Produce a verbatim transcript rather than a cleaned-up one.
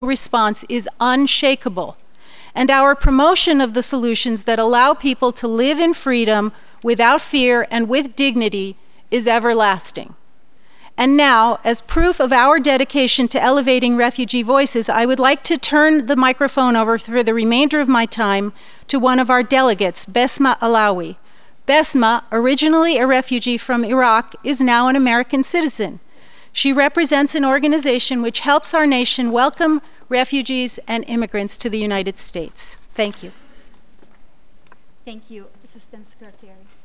response is unshakable, and our promotion of the solutions that allow people to live in freedom without fear and with dignity is everlasting. And now, as proof of our dedication to elevating refugee voices, I would like to turn the microphone over for the remainder of my time to one of our delegates, Besma Alawi. Besma, originally a refugee from Iraq, is now an American citizen. She represents an organization which helps our nation welcome refugees and immigrants to the United States. Thank you. Thank you, Assistant Secretary.